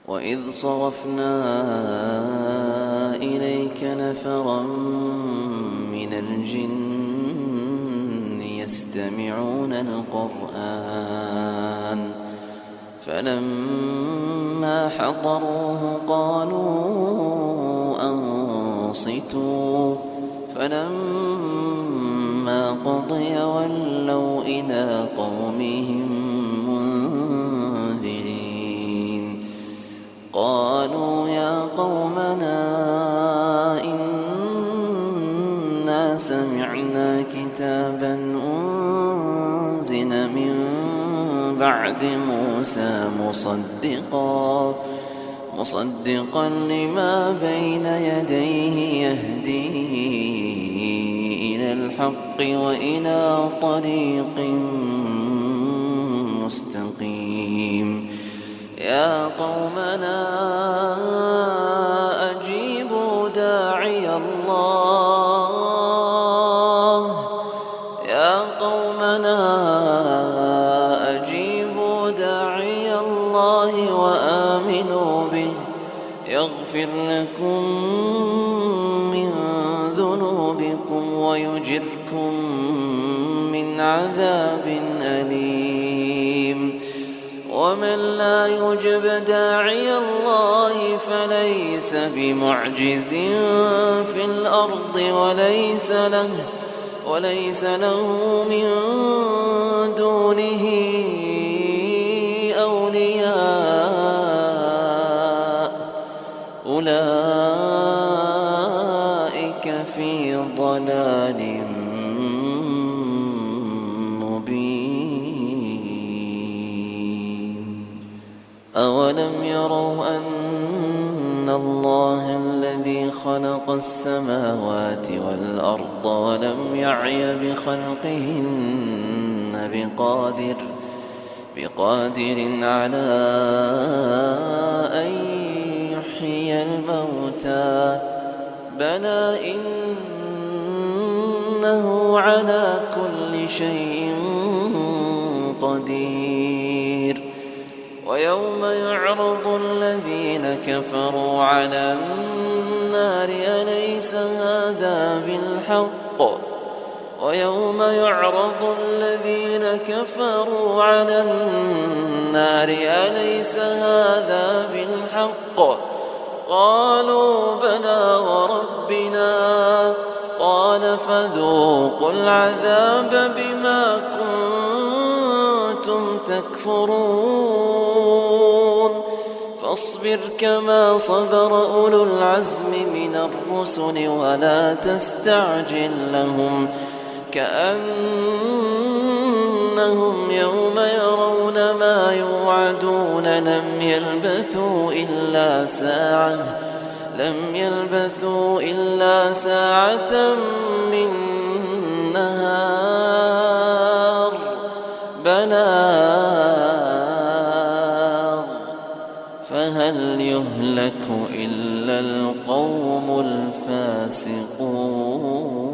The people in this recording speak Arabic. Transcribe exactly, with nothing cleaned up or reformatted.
وإذ صرفنا إليك نفرا من الجن يستمعون القرآن فلما حضروه قالوا أنصتوا فلما قضي ولوا إلى قومهم منذرين قالوا يا قومنا إنا سمعنا كتابا أنزل من بعد موسى مصدقا مصدقا لما بين يديه يهدي إلى الحق وإلى طريق مستقيم يا قومنا أجيبوا داعي الله يا قومنا أجيبوا داعي الله وآمنوا به يغفر لكم من ذنوبكم ويجركم من عذاب أليم ومن لا يجب داعي الله فليس بمعجز في الأرض وليس له وليس له من دونه أولياء أولئك في ضلال مبين أولم يروا أن الله الذي خلق السماوات والأرض ولم يعي بخلقهن بقادر بقادر على أن يحيي الموتى بلى إنه على كل شيء قدير ويوم يعرض الذين كفروا على النار أليس هذا بالحق ويوم يعرض الذين كفروا على النار أليس هذا بالحق قالوا بلى وربنا قال فذوقوا العذاب بما كنتم تكفرون فاصبر كما صبر أولو العزم من الرسل ولا تستعجل لهم كأنهم يوم يرون ما يوعدون لم يلبثوا إلا ساعة لم يلبثوا إلا ساعة من نهار بلاغ فهل يهلك إلا القوم الفاسقون.